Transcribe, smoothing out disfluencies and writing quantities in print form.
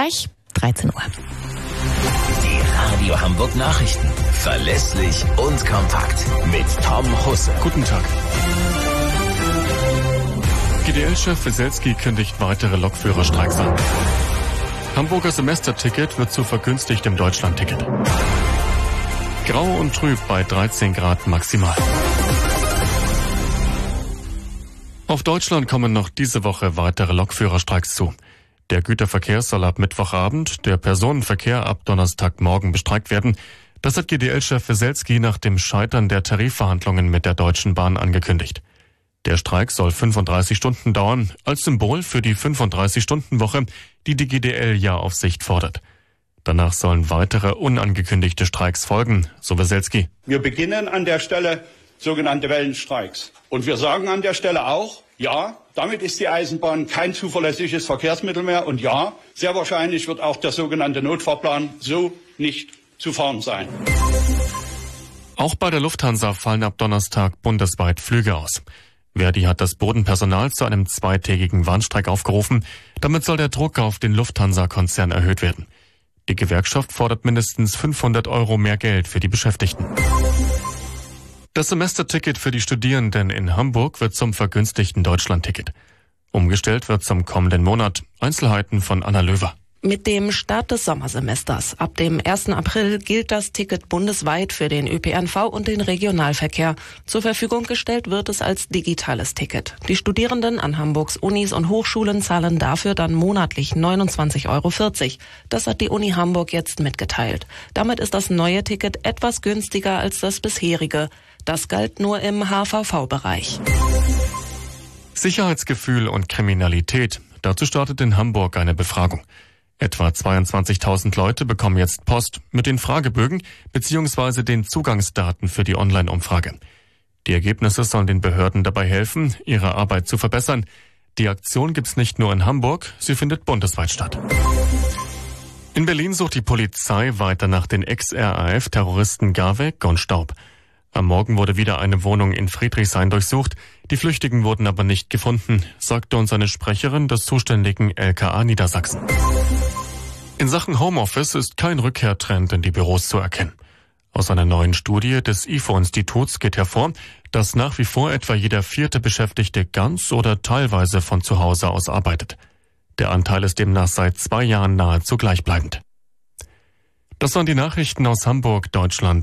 gleich 13 Uhr. Die Radio Hamburg Nachrichten. Verlässlich und kompakt. Mit Tom Husse. Guten Tag. GDL-Chef Weselski kündigt weitere Lokführerstreiks an. Hamburger Semesterticket wird zu vergünstigtem Deutschlandticket. Grau und trüb bei 13 Grad maximal. Auf Deutschland kommen noch diese Woche weitere Lokführerstreiks zu. Der Güterverkehr soll ab Mittwochabend, der Personenverkehr ab Donnerstagmorgen bestreikt werden. Das hat GDL-Chef Weselski nach dem Scheitern der Tarifverhandlungen mit der Deutschen Bahn angekündigt. Der Streik soll 35 Stunden dauern, als Symbol für die 35-Stunden-Woche, die die GDL ja auf Sicht fordert. Danach sollen weitere unangekündigte Streiks folgen, so Weselski. Wir beginnen an der Stelle sogenannte Wellenstreiks. Und wir sagen an der Stelle auch, ja, damit ist die Eisenbahn kein zuverlässiges Verkehrsmittel mehr. Und ja, sehr wahrscheinlich wird auch der sogenannte Notfahrplan so nicht zu fahren sein. Auch bei der Lufthansa fallen ab Donnerstag bundesweit Flüge aus. Verdi hat das Bodenpersonal zu einem zweitägigen Warnstreik aufgerufen. Damit soll der Druck auf den Lufthansa-Konzern erhöht werden. Die Gewerkschaft fordert mindestens 500 € mehr Geld für die Beschäftigten. Das Semesterticket für die Studierenden in Hamburg wird zum vergünstigten Deutschlandticket. Umgestellt wird zum kommenden Monat. Einzelheiten von Anna Löwer. Mit dem Start des Sommersemesters ab dem 1. April gilt das Ticket bundesweit für den ÖPNV und den Regionalverkehr. Zur Verfügung gestellt wird es als digitales Ticket. Die Studierenden an Hamburgs Unis und Hochschulen zahlen dafür dann monatlich 29,40 €. Das hat die Uni Hamburg jetzt mitgeteilt. Damit ist das neue Ticket etwas günstiger als das bisherige. Das galt nur im HVV-Bereich. Sicherheitsgefühl und Kriminalität. Dazu startet in Hamburg eine Befragung. Etwa 22.000 Leute bekommen jetzt Post mit den Fragebögen bzw. den Zugangsdaten für die Online-Umfrage. Die Ergebnisse sollen den Behörden dabei helfen, ihre Arbeit zu verbessern. Die Aktion gibt's nicht nur in Hamburg, sie findet bundesweit statt. In Berlin sucht die Polizei weiter nach den Ex-RAF-Terroristen Garweg und Staub. Am Morgen wurde wieder eine Wohnung in Friedrichshain durchsucht. Die Flüchtigen wurden aber nicht gefunden, sagte uns eine Sprecherin des zuständigen LKA Niedersachsen. In Sachen Homeoffice ist kein Rückkehrtrend in die Büros zu erkennen. Aus einer neuen Studie des IFO-Instituts geht hervor, dass nach wie vor etwa jeder 4. Beschäftigte ganz oder teilweise von zu Hause aus arbeitet. Der Anteil ist demnach seit 2 Jahren nahezu gleichbleibend. Das waren die Nachrichten aus Hamburg, Deutschland.